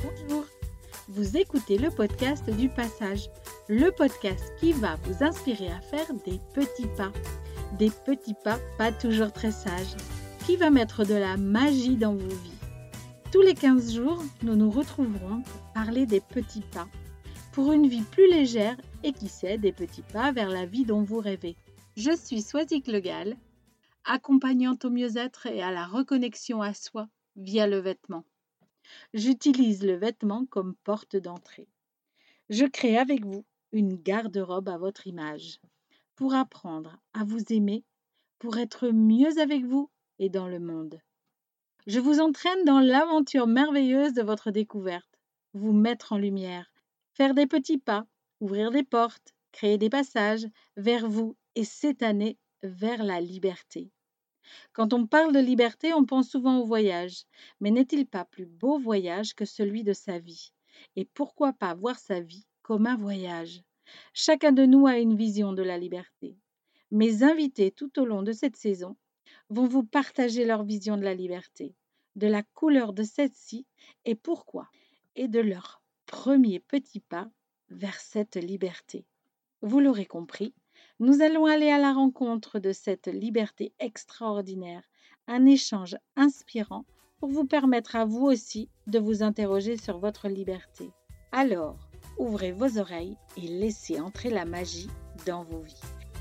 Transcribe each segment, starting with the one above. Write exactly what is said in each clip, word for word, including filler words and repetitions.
Bonjour, vous écoutez le podcast du passage, le podcast qui va vous inspirer à faire des petits pas. Des petits pas pas toujours très sages, qui va mettre de la magie dans vos vies. Tous les quinze jours, nous nous retrouverons pour parler des petits pas, pour une vie plus légère et qui sait, des petits pas vers la vie dont vous rêvez. Je suis Swazik Le Gall, accompagnante au mieux-être et à la reconnexion à soi via le vêtement. J'utilise le vêtement comme porte d'entrée. Je crée avec vous une garde-robe à votre image, pour apprendre à vous aimer, pour être mieux avec vous et dans le monde. Je vous entraîne dans l'aventure merveilleuse de votre découverte, vous mettre en lumière, faire des petits pas, ouvrir des portes, créer des passages vers vous et cette année vers la liberté. Quand on parle de liberté, on pense souvent au voyage, mais n'est-il pas plus beau voyage que celui de sa vie? Et pourquoi pas voir sa vie comme un voyage? Chacun de nous a une vision de la liberté. Mes invités tout au long de cette saison vont vous partager leur vision de la liberté, de la couleur de celle-ci et pourquoi, et de leur premier petit pas vers cette liberté. Vous l'aurez compris, nous allons aller à la rencontre de cette liberté extraordinaire, un échange inspirant pour vous permettre à vous aussi de vous interroger sur votre liberté. Alors, ouvrez vos oreilles et laissez entrer la magie dans vos vies.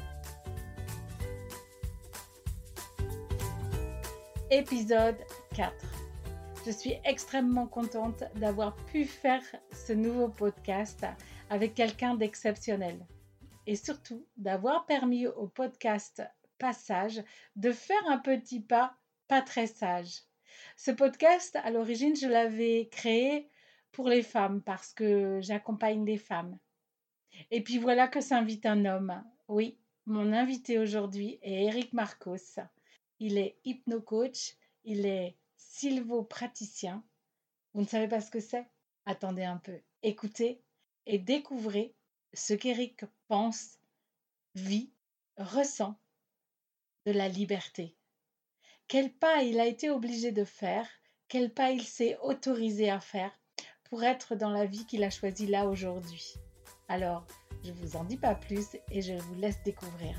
Épisode quatre. Je suis extrêmement contente d'avoir pu faire ce nouveau podcast avec quelqu'un d'exceptionnel. Et surtout d'avoir permis au podcast Passage de faire un petit pas pas très sage. Ce podcast, à l'origine, je l'avais créé pour les femmes parce que j'accompagne des femmes. Et puis voilà que s'invite un homme. Oui, mon invité aujourd'hui est Eric Marcos. Il est hypnocoach, il est sylvopraticien. Vous ne savez pas ce que c'est? Attendez un peu, écoutez et découvrez ce qu'Eric pense, vit, ressent de la liberté. Quel pas il a été obligé de faire, quel pas il s'est autorisé à faire pour être dans la vie qu'il a choisie là aujourd'hui. Alors, je ne vous en dis pas plus et je vous laisse découvrir.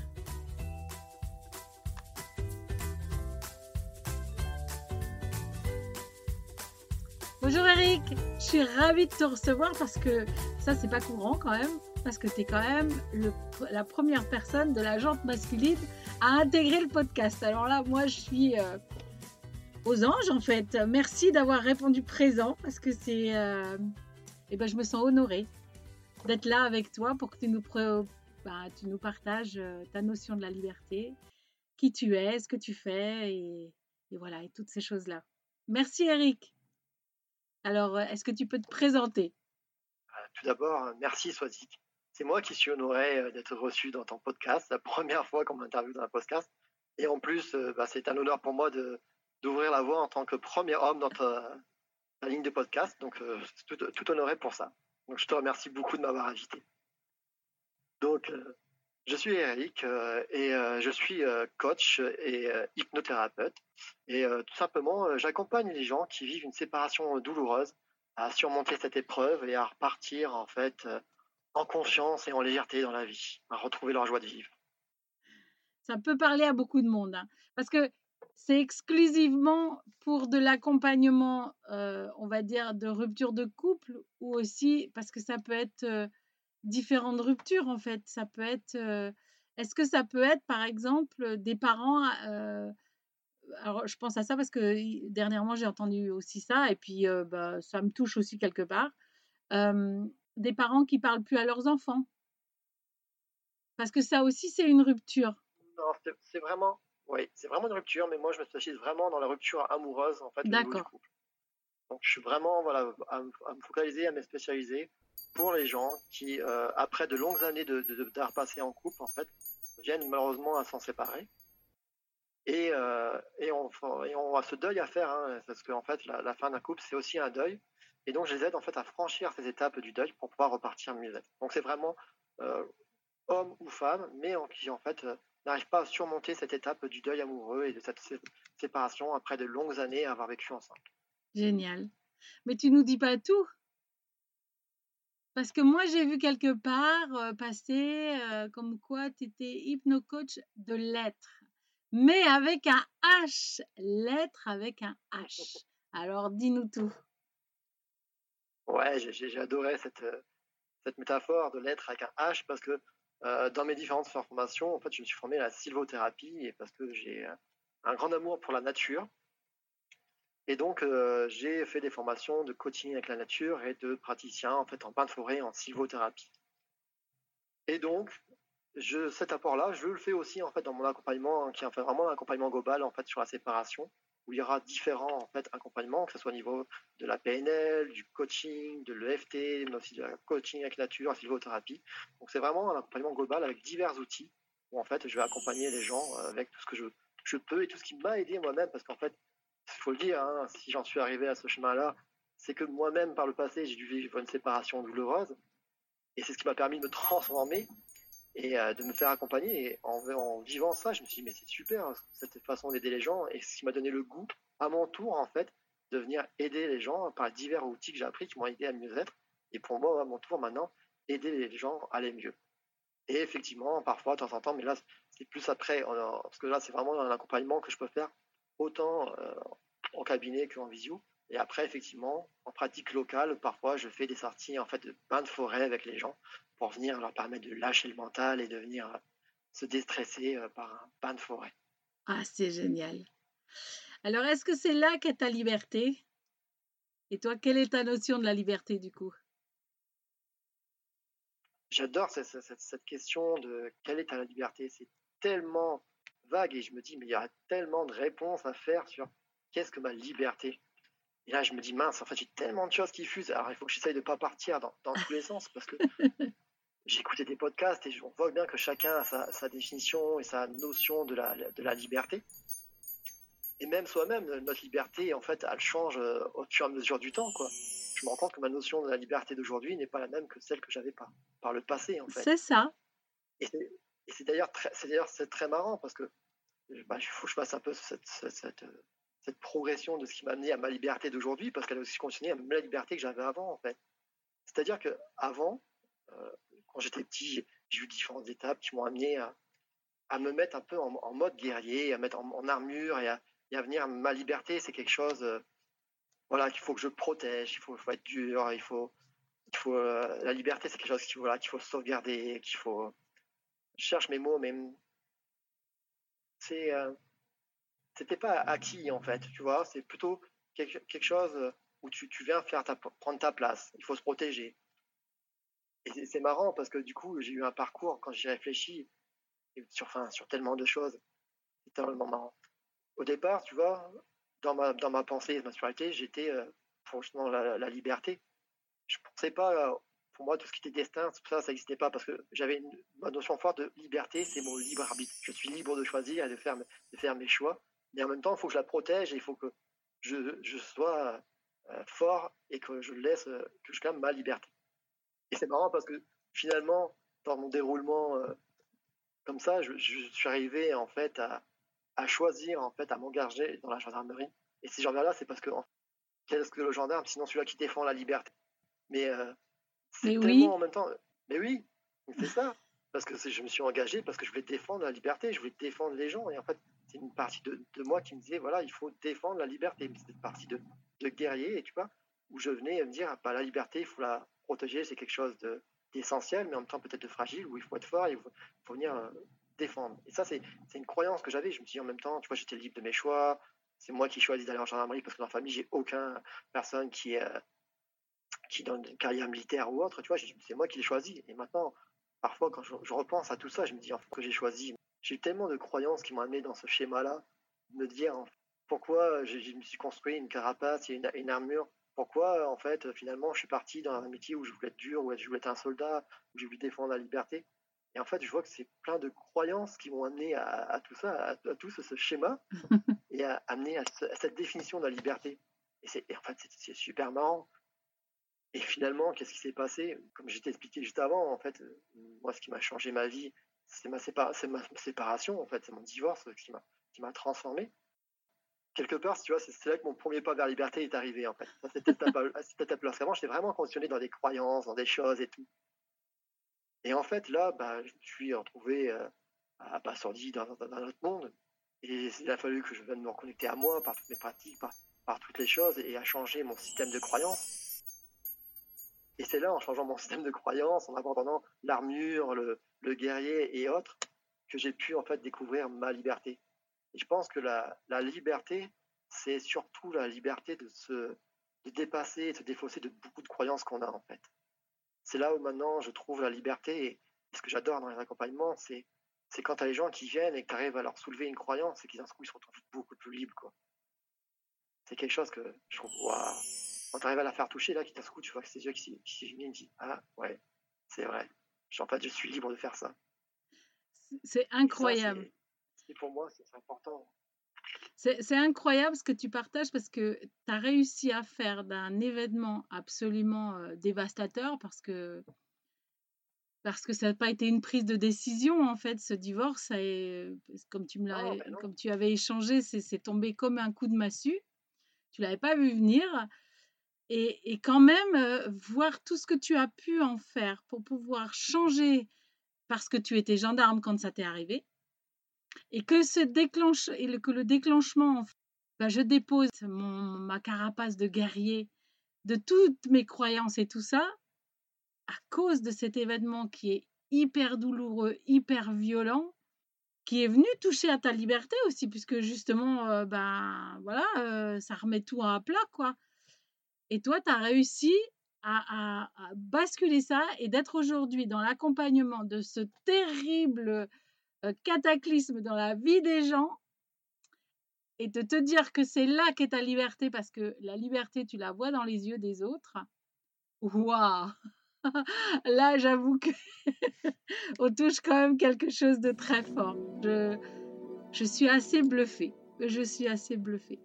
Bonjour Eric, je suis ravie de te recevoir parce que ça c'est pas courant quand même, parce que tu es quand même le, la première personne de la jante masculine à intégrer le podcast. Alors là, moi je suis euh, aux anges en fait. Merci d'avoir répondu présent parce que c'est, euh, eh ben, je me sens honorée d'être là avec toi pour que tu nous, pré- bah, tu nous partages euh, ta notion de la liberté, qui tu es, ce que tu fais et, et voilà, et toutes ces choses-là. Merci Eric. Alors, est-ce que tu peux te présenter? Tout d'abord, merci Swazik. C'est moi qui suis honoré d'être reçu dans ton podcast, la première fois qu'on m'interviewe dans un podcast. Et en plus, bah, c'est un honneur pour moi de, d'ouvrir la voie en tant que premier homme dans ta, ta ligne de podcast. Donc, euh, tout, tout honoré pour ça. Donc, je te remercie beaucoup de m'avoir invité. Donc, euh, je suis Eric euh, et euh, je suis euh, coach et euh, hypnothérapeute. Et euh, tout simplement, euh, j'accompagne les gens qui vivent une séparation douloureuse à surmonter cette épreuve et à repartir en fait euh, en confiance et en légèreté dans la vie, à retrouver leur joie de vivre. Ça peut parler à beaucoup de monde, hein, parce que c'est exclusivement pour de l'accompagnement, euh, on va dire, de rupture de couple ou aussi parce que ça peut être euh, différentes ruptures en fait. Ça peut être, euh, est-ce que ça peut être par exemple des parents, euh, alors je pense à ça parce que dernièrement j'ai entendu aussi ça et puis euh, bah, ça me touche aussi quelque part, euh, des parents qui parlent plus à leurs enfants. Parce que ça aussi, c'est une rupture. Non, c'est, c'est vraiment, oui, c'est vraiment une rupture, mais moi je me spécialise vraiment dans la rupture amoureuse en fait au niveau du D'accord. couple. Donc je suis vraiment voilà à, à me focaliser, à me spécialiser pour les gens qui euh, après de longues années de, de, de, d'avoir passé en couple en fait viennent malheureusement à s'en séparer. Et, euh, et, on, et on a ce deuil à faire, hein, parce qu'en fait, la, la fin d'un couple, c'est aussi un deuil. Et donc, je les aide en fait à franchir ces étapes du deuil pour pouvoir repartir mieux. Donc, c'est vraiment euh, homme ou femme, mais en, qui en fait euh, n'arrive pas à surmonter cette étape du deuil amoureux et de cette sé- séparation après de longues années à avoir vécu ensemble. Génial. Mais tu nous dis pas tout. Parce que moi, j'ai vu quelque part euh, passer euh, comme quoi tu étais hypno-coach de lettres, mais avec un H, lettres avec un H. Alors, dis-nous tout. Ouais, j'ai, j'ai j'ai adoré cette, euh, cette métaphore de l'être avec un H parce que euh, dans mes différentes formations, en fait, je me suis formé à la sylvothérapie et parce que j'ai euh, un grand amour pour la nature. Et donc, euh, j'ai fait des formations de coaching avec la nature et de praticien en fait en bain de forêt en sylvothérapie. Et donc, je, cet apport-là, je le fais aussi en fait dans mon accompagnement, hein, qui est en fait vraiment un accompagnement global en fait sur la séparation, où il y aura différents en fait accompagnements, que ce soit au niveau de la P N L, du coaching, de l'E F T, mais aussi de la coaching avec nature, la sylvothérapie. Donc c'est vraiment un accompagnement global avec divers outils où en fait je vais accompagner les gens avec tout ce que je, je peux et tout ce qui m'a aidé moi-même, parce qu'en fait, il faut le dire, hein, si j'en suis arrivé à ce chemin-là, c'est que moi-même par le passé j'ai dû vivre une séparation douloureuse et c'est ce qui m'a permis de me transformer et euh, de me faire accompagner. Et en, en vivant ça, je me suis dit, mais c'est super, hein, cette façon d'aider les gens. Et ce qui m'a donné le goût, à mon tour, en fait, de venir aider les gens par divers outils que j'ai appris qui m'ont aidé à mieux être. Et pour moi, à mon tour, maintenant, aider les gens à aller mieux. Et effectivement, parfois, de temps en temps, mais là, c'est plus après, parce que là, c'est vraiment un accompagnement que je peux faire autant euh, en cabinet qu'en visio. Et après, effectivement, en pratique locale, parfois, je fais des sorties en fait de bains de forêt avec les gens pour venir leur permettre de lâcher le mental et de venir euh, se déstresser euh, par un bain de forêt. Ah, c'est génial. Alors, est-ce que c'est là qu'est ta liberté? Et toi, quelle est ta notion de la liberté du coup? J'adore cette, cette, cette question de quelle est ta liberté. C'est tellement vague et je me dis, mais il y a tellement de réponses à faire sur qu'est-ce que ma liberté. Et là, je me dis, mince, en fait, j'ai tellement de choses qui fusent. Alors, il faut que j'essaye de ne pas partir dans, dans tous les sens parce que j'ai écouté des podcasts et on voit bien que chacun a sa, sa définition et sa notion de la, de la liberté. Et même soi-même, notre liberté, en fait, elle change au fur et à mesure du temps, quoi. Je me rends compte que ma notion de la liberté d'aujourd'hui n'est pas la même que celle que j'avais par, par le passé, en fait. C'est ça. Et c'est, et c'est d'ailleurs très, c'est d'ailleurs c'est très marrant parce que bah, il faut que je fasse un peu cette, cette, cette, cette progression de ce qui m'a amené à ma liberté d'aujourd'hui parce qu'elle a aussi continué à la liberté que j'avais avant, en fait. C'est-à-dire que avant, euh, quand j'étais petit, j'ai eu différentes étapes qui m'ont amené à, à me mettre un peu en, en mode guerrier, à mettre en, en armure et à, et à venir. Ma liberté, c'est quelque chose, euh, voilà, qu'il faut que je protège, il faut, faut être dur, il faut, il faut, euh, la liberté, c'est quelque chose qu'il voilà, qu'il faut sauvegarder, qu'il faut. Je cherche mes mots, mais c'est, euh, c'était pas acquis en fait, tu vois. C'est plutôt quelque, quelque chose où tu, tu viens faire ta, prendre ta place. Il faut se protéger. Et c'est, c'est marrant parce que du coup, j'ai eu un parcours quand j'y réfléchis sur, enfin, sur tellement de choses. C'est tellement marrant. Au départ, tu vois, dans ma, dans ma pensée et ma spiritualité, j'étais euh, pour justement la, la liberté. Je pensais pas, euh, pour moi, tout ce qui était destin, tout ça, ça n'existait pas parce que j'avais une, ma notion forte de liberté, c'est mon libre arbitre. Je suis libre de choisir et de faire, de faire mes choix, mais en même temps, il faut que je la protège et il faut que je, je sois euh, fort et que je laisse, euh, que je clame ma liberté. Et c'est marrant parce que finalement, dans mon déroulement euh, comme ça, je, je suis arrivé en fait à, à choisir, en fait, à m'engager dans la gendarmerie. Et si j'en viens là, c'est parce que en, qu'est-ce que le gendarme, sinon celui-là qui défend la liberté. Mais euh, Mais c'est tellement oui, en même temps. Mais oui, c'est ça. Parce que je me suis engagé, parce que je voulais défendre la liberté, je voulais défendre les gens. Et en fait, c'est une partie de, de moi qui me disait, voilà, il faut défendre la liberté. C'est une partie de, de guerrier, et tu vois, où je venais me dire, bah, la liberté, il faut la protéger, c'est quelque chose de, d'essentiel, mais en même temps peut-être de fragile, où il faut être fort, il faut, faut venir euh, défendre. Et ça, c'est, c'est une croyance que j'avais. Je me suis dit, en même temps, tu vois, j'étais libre de mes choix. C'est moi qui choisis d'aller en gendarmerie parce que dans la famille, j'ai aucune personne qui est. Euh, qui dans une carrière militaire ou autre, tu vois, c'est moi qui l'ai choisi. Et maintenant, parfois, quand je, je repense à tout ça, je me dis en fait, que j'ai choisi. J'ai eu tellement de croyances qui m'ont amené dans ce schéma-là, de me dire en fait, pourquoi je, je me suis construit une carapace et une, une armure, pourquoi en fait finalement je suis parti dans un métier où je voulais être dur, où je voulais être un soldat, où je voulais défendre la liberté. Et en fait, je vois que c'est plein de croyances qui m'ont amené à, à, tout ça, à, à tout ce, ce schéma, et à amener à, ce, à, cette définition de la liberté. Et, c'est, et en fait, c'est, c'est super marrant. Et finalement, qu'est-ce qui s'est passé? Comme je t'ai expliqué juste avant, en fait, euh, moi, ce qui m'a changé ma vie, c'est ma, sépa- c'est ma séparation, en fait, c'est mon divorce qui m'a, qui m'a transformé. quelque part, si tu vois, c'est c'est là que mon premier pas vers la liberté est arrivé, en fait. À cette étape, à cette étape-là. Parce qu'avant, j'étais vraiment conditionné dans des croyances, dans des choses et tout. Et en fait, là, bah, je me suis retrouvé euh, abasourdi dans, dans, dans un autre monde. Et il a fallu que je vienne me reconnecter à moi par toutes mes pratiques, par, par toutes les choses, et à changer mon système de croyances. Et c'est là, en changeant mon système de croyances, en abandonnant l'armure, le, le guerrier et autres, que j'ai pu en fait découvrir ma liberté. Et je pense que la, la liberté, c'est surtout la liberté de se de dépasser, de se défausser de beaucoup de croyances qu'on a en fait. C'est là où maintenant je trouve la liberté. Et ce que j'adore dans les accompagnements, c'est c'est quand tu as les gens qui viennent et que tu arrives à leur soulever une croyance et qu'ils d'un coup ils se retrouvent beaucoup plus libres, quoi. C'est quelque chose que je trouve, waouh. Quand tu arrives à la faire toucher, là, qui d'un coup, tu vois que ses yeux qui s'illuminent, tu dis, ah ouais, c'est vrai. En fait, je suis libre de faire ça. C'est incroyable. Et ça, c'est pour moi, c'est important. C'est, c'est incroyable ce que tu partages parce que tu as réussi à faire d'un événement absolument euh, dévastateur parce que, parce que ça n'a pas été une prise de décision en fait, ce divorce. Ça est, comme, tu me l'as, Non, mais non. comme tu avais échangé, c'est, c'est tombé comme un coup de massue. Tu ne l'avais pas vu venir. Et, et quand même, euh, voir tout ce que tu as pu en faire pour pouvoir changer parce que tu étais gendarme quand ça t'est arrivé. Et que, ce déclenche, et le, que le déclenchement, en fait, ben, je dépose mon, ma carapace de guerrier de toutes mes croyances et tout ça à cause de cet événement qui est hyper douloureux, hyper violent, qui est venu toucher à ta liberté aussi, puisque justement, euh, ben voilà, euh, ça remet tout à plat, quoi. Et toi, tu as réussi à, à, à basculer ça et d'être aujourd'hui dans l'accompagnement de ce terrible euh, cataclysme dans la vie des gens et de te dire que c'est là qu'est ta liberté parce que la liberté, tu la vois dans les yeux des autres. Waouh! Là, j'avoue que on touche quand même quelque chose de très fort. Je, je suis assez bluffée. Je suis assez bluffée.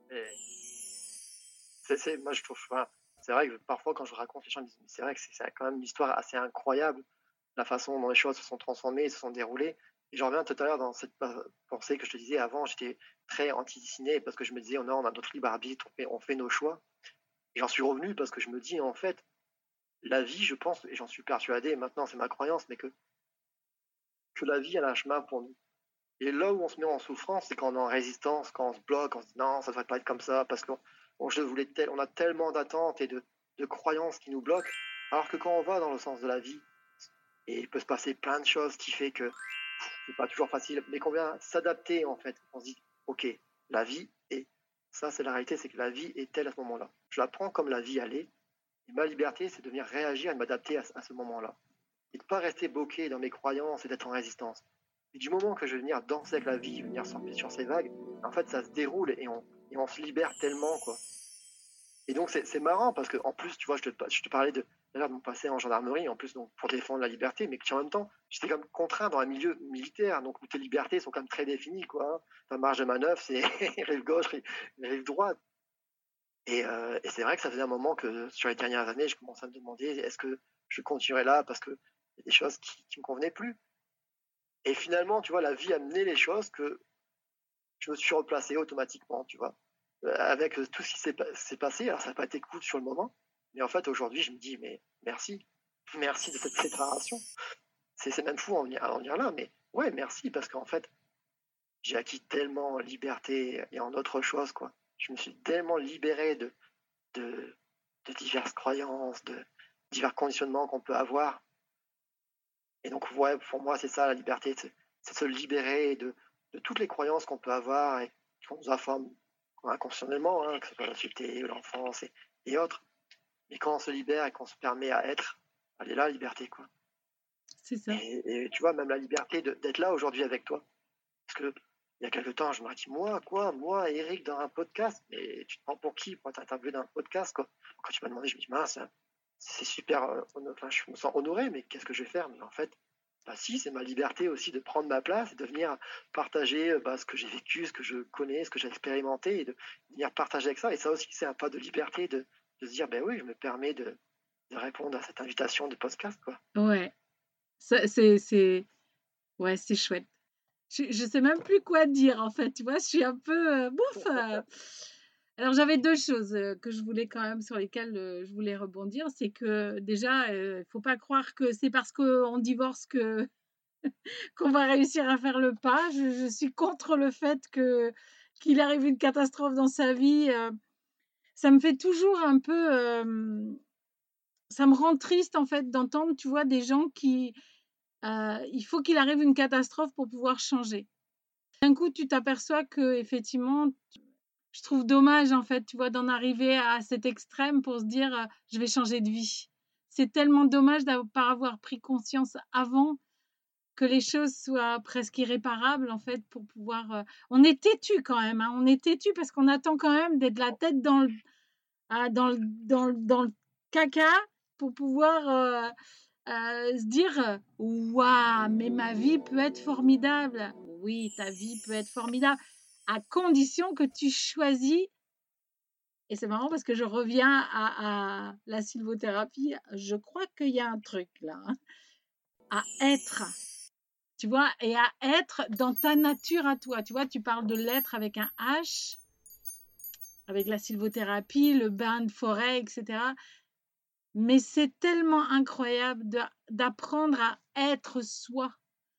C'est, c'est, moi, je trouve, voilà, c'est vrai que parfois, quand je raconte, les gens me disent, c'est vrai que c'est, c'est quand même une histoire assez incroyable, la façon dont les choses se sont transformées, se sont déroulées. Et j'en reviens tout à l'heure dans cette pensée que je te disais avant, j'étais très anti-ciné parce que je me disais, oh non, on a notre libre arbitre, on fait, on fait nos choix. Et j'en suis revenu parce que je me dis, en fait, la vie, je pense, et j'en suis persuadé, maintenant c'est ma croyance, mais que, que la vie, elle a un chemin pour nous. Et là où on se met en souffrance, c'est quand on est en résistance, quand on se bloque, on se dit non, ça ne devrait pas être comme ça, parce qu'on on, je voulais tel, on a tellement d'attentes et de, de croyances qui nous bloquent. Alors que quand on va dans le sens de la vie, et il peut se passer plein de choses qui fait que c'est pas toujours facile, mais qu'on vient s'adapter en fait. On se dit, ok, la vie est, ça c'est la réalité, c'est que la vie est telle à ce moment-là. Je la prends comme la vie elle est, et ma liberté c'est de venir réagir et de m'adapter à, à ce moment-là. Et de ne pas rester bloqué dans mes croyances et d'être en résistance. Et du moment que je vais venir danser avec la vie, venir surfer sur ces vagues, en fait ça se déroule et on, et on se libère tellement, quoi. Et donc c'est, c'est marrant parce que en plus, tu vois, je te, je te parlais de, de mon passé en gendarmerie, en plus donc pour défendre la liberté, mais en même temps, j'étais comme contraint dans un milieu militaire, donc où tes libertés sont quand même très définies, quoi. Ta marge de manœuvre, c'est rive gauche, rive, rive droite. Et, euh, et c'est vrai que ça faisait un moment que sur les dernières années, je commençais à me demander est-ce que je continuerais là parce que il y a des choses qui, qui me convenaient plus. Et finalement, tu vois, la vie a mené les choses que je me suis replacé automatiquement, tu vois, euh, avec tout ce qui s'est, s'est passé. Alors, ça n'a pas été cool sur le moment, mais en fait, aujourd'hui, je me dis, mais merci, merci de cette séparation. C'est, c'est même fou en venir, en venir là, mais ouais, merci, parce qu'en fait, j'ai acquis tellement en liberté et en autre chose, quoi. Je me suis tellement libéré de, de, de diverses croyances, de divers conditionnements qu'on peut avoir. Et donc, ouais, pour moi, c'est ça la liberté, c'est, c'est de se libérer de, de toutes les croyances qu'on peut avoir et qu'on nous informe inconsciemment, hein, que ce soit la société, l'enfance et, et autres. Mais quand on se libère et qu'on se permet à être, elle est là, la liberté, quoi. C'est ça. Et, et tu vois, même la liberté de, d'être là aujourd'hui avec toi. Parce que il y a quelques temps, je me dis, moi, quoi, moi, Eric, dans un podcast, mais tu te prends pour qui pour t'interviewer dans un podcast, quoi. Quand tu m'as demandé, je me dis, mince, c'est super, euh, enfin, je me sens honoré, mais qu'est-ce que je vais faire? Mais en fait, bah si, c'est ma liberté aussi de prendre ma place et de venir partager bah, ce que j'ai vécu, ce que je connais, ce que j'ai expérimenté et de venir partager avec ça. Et ça aussi, c'est un pas de liberté de, de se dire, ben oui, je me permets de, de répondre à cette invitation de podcast, quoi. Ouais, ça, c'est, c'est, ouais, c'est chouette. je ne sais même plus quoi dire, en fait. Tu vois, je suis un peu euh, bouf. euh. Alors, j'avais deux choses euh, que je voulais quand même, sur lesquelles euh, je voulais rebondir. C'est que déjà, il ne faut pas croire que c'est parce qu'on divorce que qu'on va réussir à faire le pas. Je, je suis contre le fait que qu'il arrive une catastrophe dans sa vie. euh, ça me fait toujours un peu, euh, ça me rend triste en fait d'entendre, tu vois, des gens qui, euh, il faut qu'il arrive une catastrophe pour pouvoir changer. D'un coup, tu t'aperçois que effectivement, je trouve dommage en fait, tu vois, d'en arriver à cet extrême pour se dire, euh, je vais changer de vie. C'est tellement dommage de ne pas avoir pris conscience avant que les choses soient presque irréparables en fait pour pouvoir. euh, On est têtu quand même, hein, on est têtu parce qu'on attend quand même d'être la tête dans le, ah, dans le, dans le, dans le caca pour pouvoir euh, euh, se dire waouh, mais ma vie peut être formidable. Oui, ta vie peut être formidable à condition que tu choisis. Et c'est marrant parce que je reviens à, à la sylvothérapie. Je crois qu'il y a un truc là, hein, à être. Tu vois, et à être dans ta nature à toi. Tu vois, tu parles de l'être avec un H, avec la sylvothérapie, le bain de forêt, et cetera. Mais c'est tellement incroyable de- d'apprendre à être soi.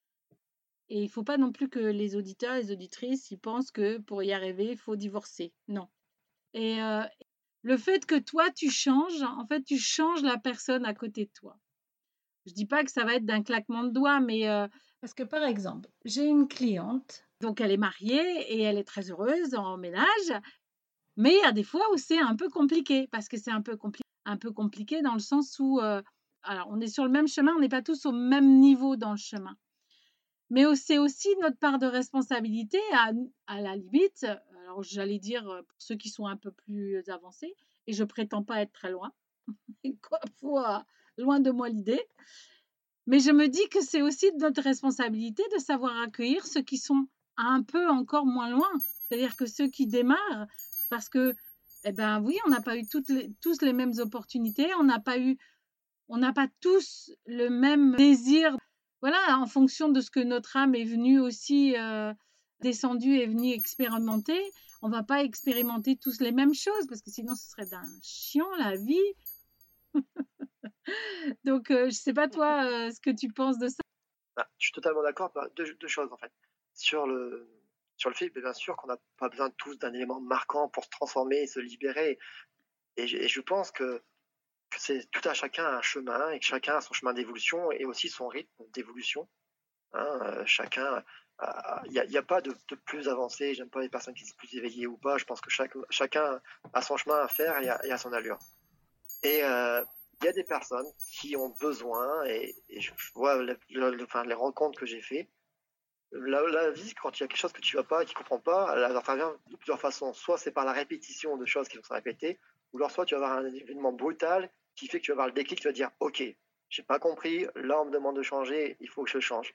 Et il ne faut pas non plus que les auditeurs et les auditrices ils pensent que pour y arriver, il faut divorcer. Non. Et euh, le fait que toi, tu changes, en fait, tu changes la personne à côté de toi. Je dis pas que ça va être d'un claquement de doigts, mais euh, parce que par exemple, j'ai une cliente, donc elle est mariée et elle est très heureuse en ménage, mais il y a des fois où c'est un peu compliqué, parce que c'est un peu compliqué, un peu compliqué dans le sens où, euh, alors on est sur le même chemin, on n'est pas tous au même niveau dans le chemin, mais c'est aussi notre part de responsabilité à, à la limite. Alors j'allais dire pour ceux qui sont un peu plus avancés, et je prétends pas être très loin, quoi, fois, loin de moi l'idée. Mais je me dis que c'est aussi de notre responsabilité de savoir accueillir ceux qui sont un peu encore moins loin. C'est-à-dire que ceux qui démarrent, parce que, eh ben oui, on n'a pas eu toutes les, tous les mêmes opportunités, on n'a pas eu, on n'a pas tous le même désir. Voilà, en fonction de ce que notre âme est venue aussi euh, descendue et venue expérimenter, on va pas expérimenter tous les mêmes choses parce que sinon ce serait d'un chiant la vie. Donc, euh, je sais pas toi euh, ce que tu penses de ça. Ah, je suis totalement d'accord. Bah, deux, deux choses en fait. Sur le, sur le fait, bien sûr, qu'on n'a pas besoin tous d'un élément marquant pour se transformer et se libérer. Et je, et je pense que, que c'est tout à chacun un chemin et que chacun a son chemin d'évolution et aussi son rythme d'évolution. Hein, euh, chacun, il n'y a, y a pas de, de plus avancé. J'aime pas les personnes qui sont plus éveillées ou pas. Je pense que chaque, chacun a son chemin à faire et a, et a son allure. Et euh, il y a des personnes qui ont besoin, et, et je, je vois le, le, le, enfin, les rencontres que j'ai fait, la, la vie, quand il y a quelque chose que tu ne vas pas, que tu ne comprends pas, elle intervient de plusieurs façons. Soit c'est par la répétition de choses qui vont se répéter, ou alors soit tu vas avoir un événement brutal qui fait que tu vas avoir le déclic, tu vas dire ok, j'ai pas compris, là on me demande de changer, il faut que je change.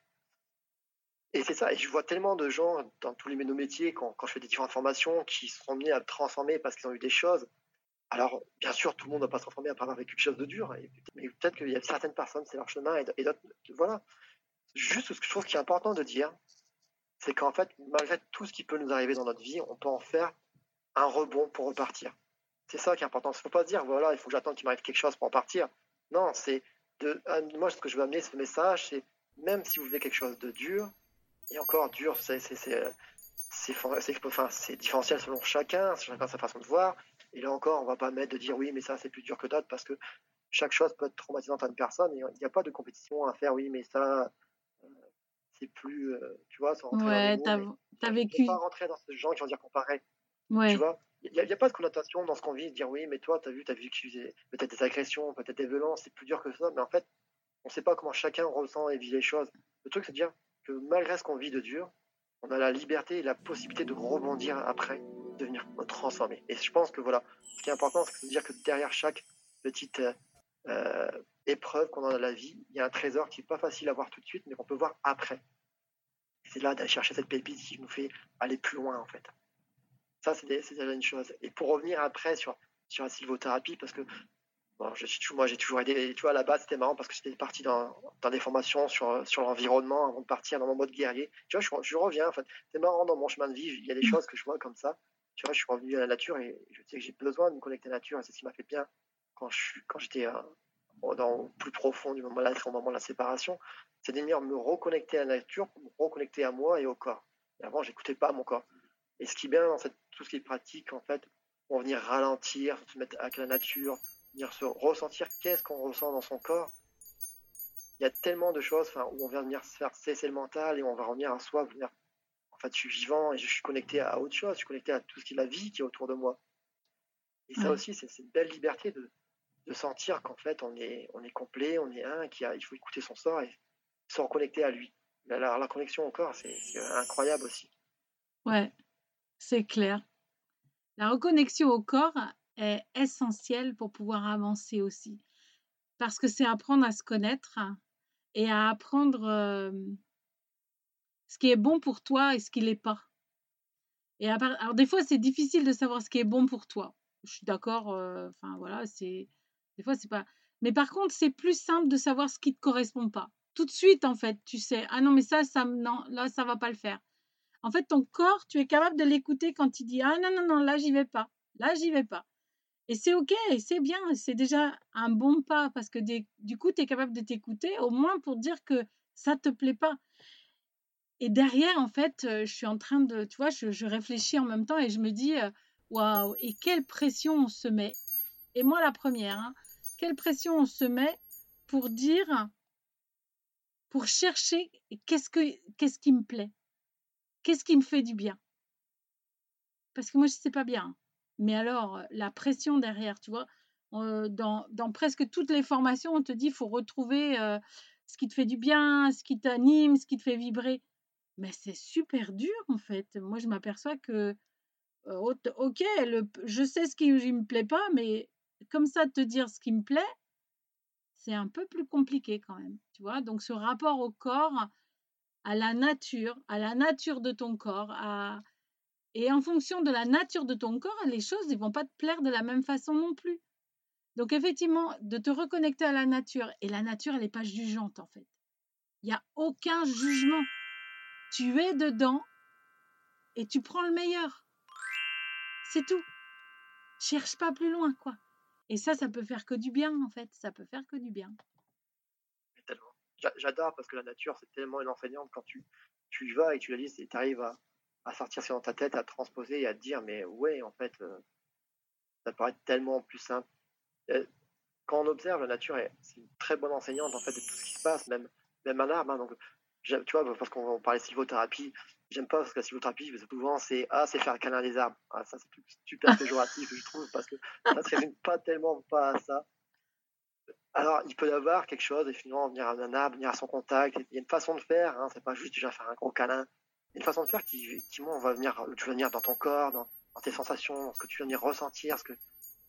Et c'est ça, et je vois tellement de gens dans tous les nos métiers, quand, quand je fais des différentes formations, qui se sont mis à transformer parce qu'ils ont eu des choses. Alors, bien sûr, tout le monde ne va pas se transformer après avoir vécu quelque chose de dur, et, mais peut-être qu'il y a certaines personnes, c'est leur chemin, et, et d'autres, voilà. Juste ce que je trouve qui est important de dire, c'est qu'en fait, malgré tout ce qui peut nous arriver dans notre vie, on peut en faire un rebond pour repartir. C'est ça qui est important. Il ne faut pas se dire, voilà, il faut que j'attende qu'il m'arrive quelque chose pour en partir. Non, c'est de. Moi, ce que je veux amener, ce message, c'est même si vous vivez quelque chose de dur, et encore dur, c'est, c'est, c'est, c'est, c'est, enfin, c'est différentiel selon chacun, chacun sa façon de voir. Et là encore, on ne va pas mettre de dire oui, mais ça, c'est plus dur que d'autres parce que chaque chose peut être traumatisante à une personne et il n'y a pas de compétition à faire, oui, mais ça, euh, c'est plus, euh, tu vois, sans rentrer dans les Ouais, mots, t'as, mais t'as il ne faut vécu. pas rentrer dans ce genre qui vont dire comparer, tu Ouais, vois. Il n'y a, a, pas de connotation dans ce qu'on vit, de dire oui, mais toi, tu as vu, tu as vu peut-être des agressions, peut-être des violences, c'est plus dur que ça, mais en fait, on ne sait pas comment chacun ressent et vit les choses. Le truc, c'est de dire que malgré ce qu'on vit de dur, on a la liberté et la possibilité de rebondir après, de venir transformer. Et je pense que voilà, ce qui est important, c'est de dire que derrière chaque petite euh, épreuve qu'on a dans la vie, il y a un trésor qui n'est pas facile à voir tout de suite, mais qu'on peut voir après. Et c'est là d'aller chercher cette pépite qui nous fait aller plus loin, en fait. Ça, c'est, c'est déjà une chose. Et pour revenir après sur, sur la sylvothérapie, parce que Bon, je suis toujours, moi, j'ai toujours aidé. Tu vois, là-bas, c'était marrant parce que j'étais parti dans, dans des formations sur, sur l'environnement avant de partir dans mon mode guerrier. Tu vois, je, je reviens. En fait, c'est marrant dans mon chemin de vie. Il y a des choses que je vois comme ça. Tu vois, je suis revenu à la nature et je sais que j'ai besoin de me connecter à la nature. Et c'est ce qui m'a fait bien quand je suis, quand j'étais euh, dans le plus profond du moment là, au moment de la séparation. C'est de venir me reconnecter à la nature, pour me reconnecter à moi et au corps. Et avant, j'écoutais pas mon corps. Et ce qui est bien dans cette, tout ce qui est pratique, en fait, on va venir ralentir, se mettre avec la nature, venir se ressentir qu'est-ce qu'on ressent dans son corps. Il y a tellement de choses où on vient venir se faire cesser le mental et on va revenir à soi, venir, en fait, je suis vivant et je suis connecté à autre chose, je suis connecté à tout ce qui est la vie qui est autour de moi. Et ça Ouais. aussi, c'est, c'est une belle liberté de, de sentir qu'en fait, on est, on est complet, on est un, qu'il a, il faut écouter son sort et se reconnecter à lui. La, la connexion au corps, c'est, c'est incroyable aussi. Ouais, c'est clair. La reconnexion au corps est essentielle pour pouvoir avancer aussi. Parce que c'est apprendre à se connaître et à apprendre euh, ce qui est bon pour toi et ce qui l'est pas. Et à part... Alors, des fois, c'est difficile de savoir ce qui est bon pour toi. Je suis d'accord. euh, Enfin, voilà, c'est... Des fois, c'est pas... Mais par contre, c'est plus simple de savoir ce qui te correspond pas. Tout de suite, en fait, tu sais, ah non, mais ça, ça, me- non, là, ça va pas le faire. En fait, ton corps, tu es capable de l'écouter quand il dit, ah non, non, non, là, j'y vais pas. Là, j'y vais pas. Et c'est OK, et c'est bien, c'est déjà un bon pas parce que des- du coup, tu es capable de t'écouter au moins pour dire que ça te plaît pas. Et derrière, en fait, euh, je suis en train de, tu vois, je, je réfléchis en même temps et je me dis, euh, waouh, et quelle pression on se met. Et moi, la première, hein, quelle pression on se met pour dire, pour chercher qu'est-ce que, qu'est-ce qui me plaît, qu'est-ce qui me fait du bien. Parce que moi, je sais pas bien. Mais alors, la pression derrière, tu vois, euh, dans, dans presque toutes les formations, on te dit, il faut retrouver euh, ce qui te fait du bien, ce qui t'anime, ce qui te fait vibrer. Mais c'est super dur, en fait. Moi, je m'aperçois que, euh, ot- ok, le, je sais ce qui ne me plaît pas, mais comme ça, te dire ce qui me plaît, c'est un peu plus compliqué quand même. Tu vois, donc ce rapport au corps, à la nature, à la nature de ton corps, à et en fonction de la nature de ton corps, les choses ne vont pas te plaire de la même façon non plus. Donc effectivement, de te reconnecter à la nature, et la nature, elle n'est pas jugeante en fait. Il n'y a aucun jugement. Tu es dedans et tu prends le meilleur. C'est tout. Cherche pas plus loin, quoi. Et ça, ça peut faire que du bien en fait. Ça peut faire que du bien. Tellement. J'a- J'adore parce que la nature, c'est tellement une enseignante quand tu, tu y vas et tu la lis et tu arrives à, à sortir ça dans ta tête, à transposer et à te dire, mais ouais, en fait, euh, ça paraît tellement plus simple. Euh, Quand on observe la nature, elle- c'est une très bonne enseignante en fait de tout ce qui se passe, même, même un arbre. Hein, donc, j'aime- tu vois, parce qu'on on parlait de sylvothérapie, j'aime pas parce que la sylvothérapie, souvent, c'est ah, c'est faire un câlin des arbres. Ah, ça, c'est super péjoratif, je trouve, parce que ça se résume pas tellement pas à ça. Alors, il peut y avoir quelque chose, et finalement, venir à un arbre, venir à son contact. Il y a une façon de faire, hein, c'est pas juste déjà faire un gros câlin. Il y a une façon de faire qui, effectivement, on va venir, tu vas venir dans ton corps, dans, dans tes sensations, dans ce que tu vas venir ressentir, ce que,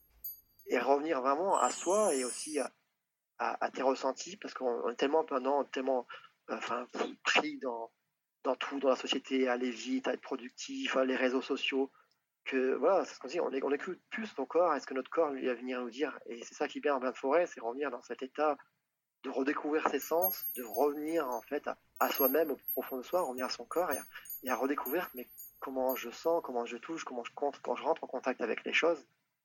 et revenir vraiment à soi et aussi à, à, à tes ressentis, parce qu'on est tellement pendant, tellement euh, enfin, pris dans, dans tout, dans la société, à aller vite, à être productif, à les réseaux sociaux, que voilà, c'est ce qu'on dit, on, est, on écoute plus ton corps, est-ce que notre corps lui va venir nous dire, et c'est ça qui est bien en bain de forêt, c'est revenir dans cet état de redécouvrir ses sens, de revenir en fait à, à soi-même, au plus profond de soi, revenir à son corps et à, et à redécouvrir mais comment je sens, comment je touche, comment je compte quand je rentre en contact avec les choses.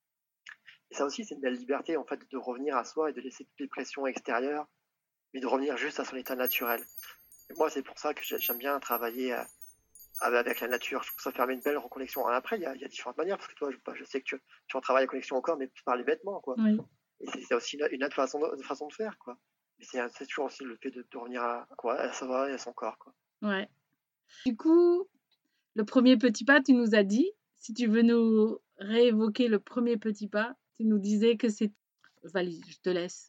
Et ça aussi, c'est une belle liberté en fait de revenir à soi et de laisser toutes les pressions extérieures, mais de revenir juste à son état naturel. Et moi, c'est pour ça que j'aime bien travailler à, avec la nature. Je trouve que ça permet une belle reconnexion. Après, il y a, il y a différentes manières, parce que toi, je, je sais que tu, tu en travailles la connexion au corps, mais par les vêtements, quoi. Oui. Et c'est c'est aussi une, une autre façon de, de façon de faire, quoi. Mais c'est c'est toujours aussi le fait de, de revenir à, quoi, à savoir et à son corps, quoi. Ouais. Du coup, le premier petit pas, tu nous as dit, si tu veux nous réévoquer le premier petit pas, tu nous disais que c'est... Vas-y, je te laisse.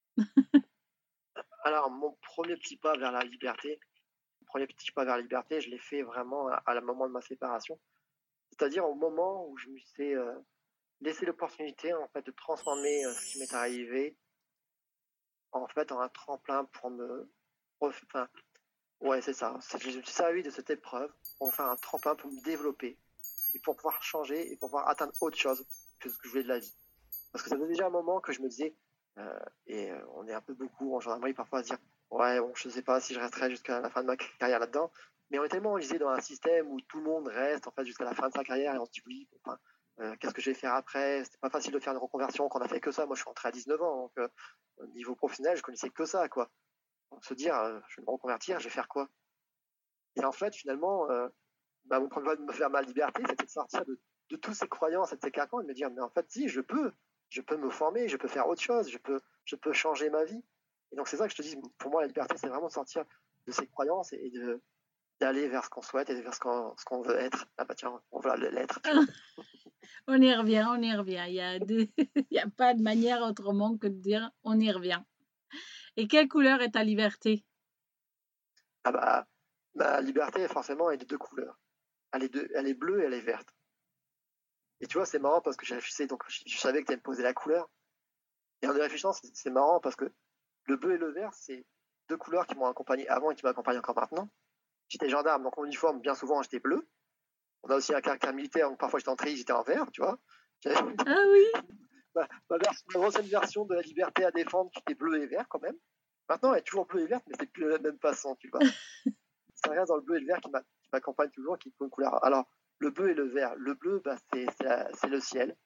Alors, mon premier petit pas vers la liberté, mon premier petit pas vers la liberté, je l'ai fait vraiment à, à le moment de ma séparation. C'est-à-dire au moment où je me suis euh, laissé l'opportunité, en fait, de transformer euh, ce qui m'est arrivé, en fait, en un tremplin pour me... Enfin, ouais, c'est ça. Je me suis servi de cette épreuve pour faire un tremplin pour me développer et pour pouvoir changer et pour pouvoir atteindre autre chose que ce que je voulais de la vie. Parce que ça faisait déjà un moment que je me disais, Euh, et euh, on est un peu beaucoup en gendarmerie parfois à se dire ouais, bon, je ne sais pas si je resterai jusqu'à la fin de ma carrière là-dedans. Mais on est tellement enlisé dans un système où tout le monde reste en fait jusqu'à la fin de sa carrière et on se dit oui, bon, enfin, euh, qu'est-ce que je vais faire après? C'était pas facile de faire une reconversion quand on a fait que ça. Moi, je suis rentré à dix-neuf ans, donc euh, au niveau professionnel, je connaissais que ça, quoi. Donc, se dire, euh, je vais me reconvertir, je vais faire quoi? Et en fait, finalement, euh, bah, mon premier pas de me faire ma liberté, c'était de sortir de, de tous ces croyances et de ces carcans et de me dire, mais en fait, si, je peux, je peux me former, je peux faire autre chose, je peux, je peux changer ma vie. Et donc, c'est ça que je te dis, pour moi, la liberté, c'est vraiment de sortir de ces croyances et de, d'aller vers ce qu'on souhaite et vers ce qu'on, ce qu'on veut être. Ah bah tiens, on va l'être, tu vois. On y revient, on y revient. Il y a de... il y a pas de manière autrement que de dire on y revient. Et quelle couleur est ta liberté? Ah bah, ma liberté, forcément, est de deux couleurs. Elle est, de, elle est bleue et elle est verte. Et tu vois, c'est marrant parce que j'ai réfléchi, donc je, je savais que tu allais me poser la couleur. Et en y réfléchissant, c'est, c'est marrant parce que le bleu et le vert, c'est deux couleurs qui m'ont accompagné avant et qui m'accompagnent encore maintenant. J'étais gendarme, donc mon uniforme, bien souvent, j'étais bleu. On a aussi un caractère militaire, donc parfois j'étais en treillis, j'étais en vert, tu vois. Ah oui. ma, ma, version, ma ancienne version de la liberté à défendre, qui était bleu et vert quand même. Maintenant, elle est toujours bleue et verte, mais c'est plus de la même façon, tu vois. Ça reste dans le bleu et le vert qui, m'a, qui m'accompagne toujours, qui est une couleur. Alors, le bleu et le vert. Le bleu, bah, c'est, c'est, la, c'est le ciel.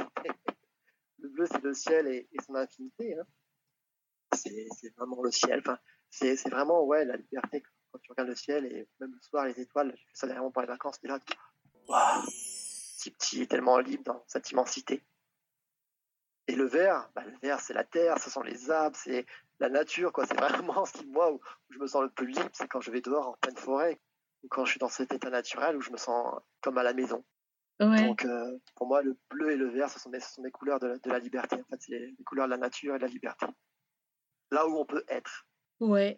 Le bleu, c'est le ciel et, et son infinité. Hein. C'est, c'est vraiment le ciel. Enfin, c'est, c'est vraiment ouais, la liberté quand tu regardes le ciel et même le soir, les étoiles. J'ai fait ça dernièrement pour les vacances. Et là, waouh, si petit, tellement libre dans cette immensité. Et le vert, bah, le vert, c'est la terre, ce sont les arbres, c'est la nature, quoi. C'est vraiment ce qui, moi, où, où je me sens le plus libre, c'est quand je vais dehors en pleine forêt, ou quand je suis dans cet état naturel où je me sens comme à la maison. Ouais. Donc, euh, pour moi, le bleu et le vert, ce sont des, ce sont des couleurs de la, de la liberté. En fait, c'est les, les couleurs de la nature et de la liberté. Là où on peut être. Ouais.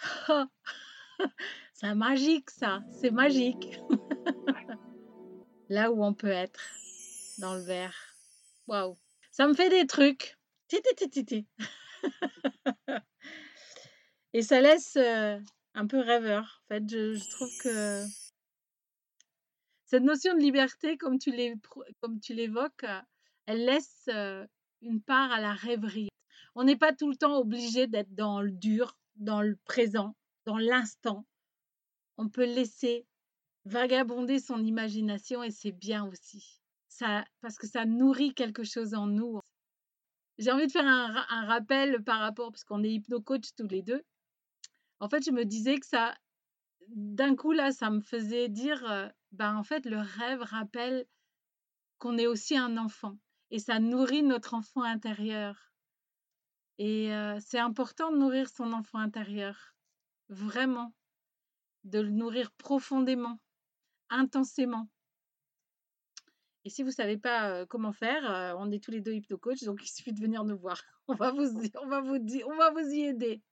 C'est magique, ça. C'est magique. Là où on peut être, dans le vert. Waouh. Ça me fait des trucs. Titi, titi, titi. Et ça laisse euh, un peu rêveur. En fait, je, je trouve que cette notion de liberté, comme tu, comme tu l'évoques, elle laisse euh, une part à la rêverie. On n'est pas tout le temps obligé d'être dans le dur, dans le présent, dans l'instant. On peut laisser vagabonder son imagination et c'est bien aussi. Ça, parce que ça nourrit quelque chose en nous. J'ai envie de faire un, un rappel par rapport, parce qu'on est hypno-coach tous les deux. En fait, je me disais que ça, d'un coup, là, ça me faisait dire, euh, ben, en fait, le rêve rappelle qu'on est aussi un enfant et ça nourrit notre enfant intérieur. Et euh, c'est important de nourrir son enfant intérieur, vraiment, de le nourrir profondément, intensément. Et si vous ne savez pas euh, comment faire, euh, on est tous les deux hypno-coach, donc il suffit de venir nous voir. On va vous, on va vous, dire, on va vous y aider.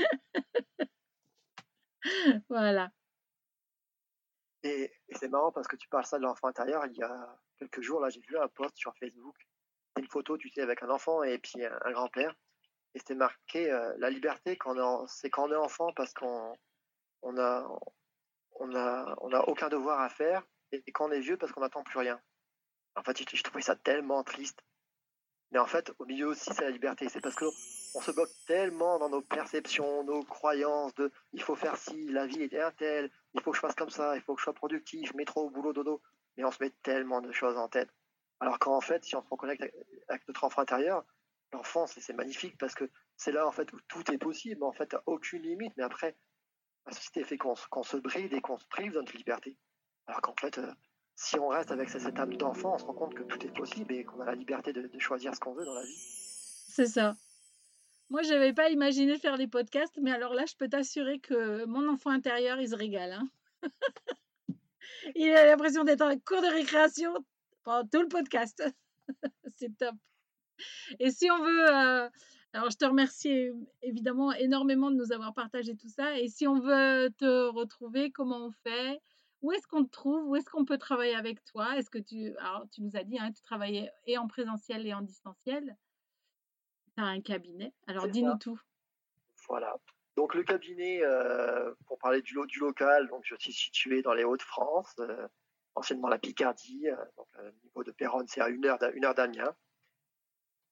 Voilà. Et, et c'est marrant parce que tu parles ça de l'enfant intérieur. Il y a quelques jours, là, j'ai vu un post sur Facebook. C'est une photo, tu sais, avec un enfant et puis un, un grand-père. Et c'était marqué euh, la liberté, quand on est, c'est quand on est enfant parce qu'on on a, on a, on a aucun devoir à faire. Et, et quand on est vieux parce qu'on n'attend plus rien. En fait, j'ai trouvé ça tellement triste. Mais en fait, au milieu aussi, c'est la liberté. C'est parce qu'on se bloque tellement dans nos perceptions, nos croyances de il faut faire ci, la vie est un tel, il faut que je fasse comme ça, il faut que je sois productif, métro, boulot, dodo. Mais on se met tellement de choses en tête. Alors qu'en fait, si on se reconnecte avec notre enfant intérieur, l'enfance, c'est magnifique parce que c'est là en fait où tout est possible. En fait, t'as aucune limite. Mais après, la société fait qu'on, qu'on se bride et qu'on se prive de notre liberté. Alors qu'en fait, euh, si on reste avec cette âme d'enfant, on se rend compte que tout est possible et qu'on a la liberté de, de choisir ce qu'on veut dans la vie. C'est ça. Moi, je n'avais pas imaginé faire les podcasts, mais alors là, je peux t'assurer que mon enfant intérieur, il se régale. Hein. Il a l'impression d'être en cours de récréation pendant tout le podcast. C'est top. Et si on veut... Euh, alors, je te remercie évidemment énormément de nous avoir partagé tout ça. Et si on veut te retrouver, comment on fait? Où est-ce qu'on te trouve? Où est-ce qu'on peut travailler avec toi? Est-ce que tu... Alors, tu nous as dit, hein, tu travaillais et en présentiel et en distanciel. Tu as un cabinet. Alors, C'est dis-nous ça. tout. Voilà. Donc, le cabinet, euh, pour parler du, du local, donc je suis situé dans les Hauts-de-France, euh, anciennement la Picardie, euh, donc au niveau de Péronne, c'est à une heure, une heure d'Amiens.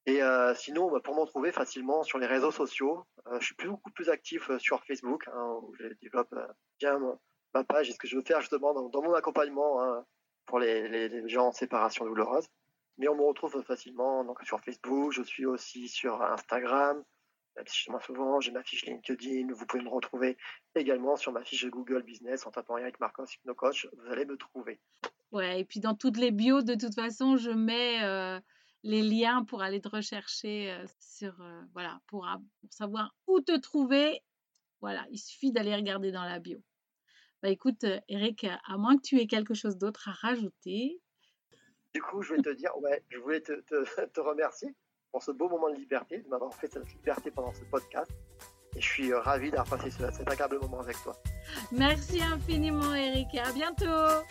Et euh, sinon, bah, pour m'en trouver facilement sur les réseaux sociaux, euh, je suis plus, beaucoup plus actif euh, sur Facebook, hein, où je développe euh, bien ma, ma page et ce que je veux faire justement dans, dans mon accompagnement hein, pour les, les, les gens en séparation douloureuse. Mais on me retrouve facilement donc, sur Facebook, je suis aussi sur Instagram, même si je moins souvent, j'ai ma fiche LinkedIn, vous pouvez me retrouver également sur ma fiche Google Business en tapant Eric Marcos Hypnocoach, vous allez me trouver. Ouais, et puis dans toutes les bios, de toute façon, je mets euh, les liens pour aller te rechercher euh, sur, euh, voilà, pour, pour savoir où te trouver. Voilà, il suffit d'aller regarder dans la bio. Bah écoute, euh, Eric, à moins que tu aies quelque chose d'autre à rajouter. Du coup, je vais te dire, ouais, je voulais te, te, te remercier pour ce beau moment de liberté, de m'avoir fait cette liberté pendant ce podcast. Et je suis ravi d'avoir passé ce, cet agréable moment avec toi. Merci infiniment, Eric. À bientôt.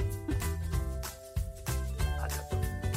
À bientôt.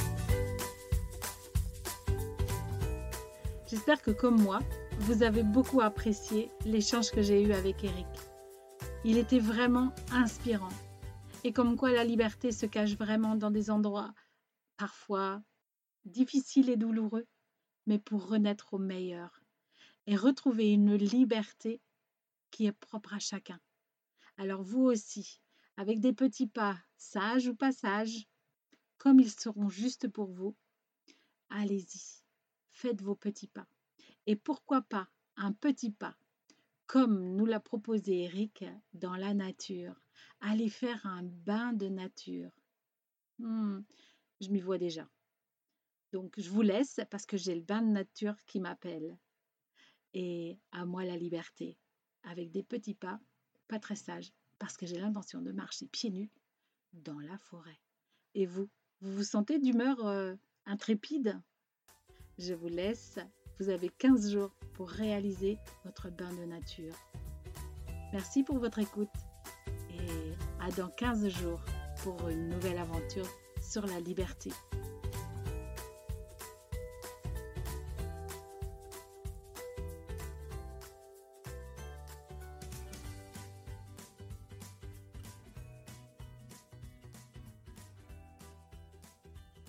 J'espère que comme moi, vous avez beaucoup apprécié l'échange que j'ai eu avec Eric. Il était vraiment inspirant. Et comme quoi la liberté se cache vraiment dans des endroits parfois difficiles et douloureux, mais pour renaître au meilleur et retrouver une liberté qui est propre à chacun. Alors vous aussi, avec des petits pas, sages ou pas sages, comme ils seront justes pour vous, allez-y, faites vos petits pas. Et pourquoi pas un petit pas, comme nous l'a proposé Eric, dans la nature. Allez faire un bain de nature. Hmm, je m'y vois déjà. Donc je vous laisse parce que j'ai le bain de nature qui m'appelle. Et à moi la liberté, avec des petits pas, pas très sages, parce que j'ai l'intention de marcher pieds nus dans la forêt. Et vous, vous vous sentez d'humeur euh, intrépide? Je vous laisse. Vous avez quinze jours pour réaliser votre bain de nature. Merci pour votre écoute et à dans quinze jours pour une nouvelle aventure sur la liberté.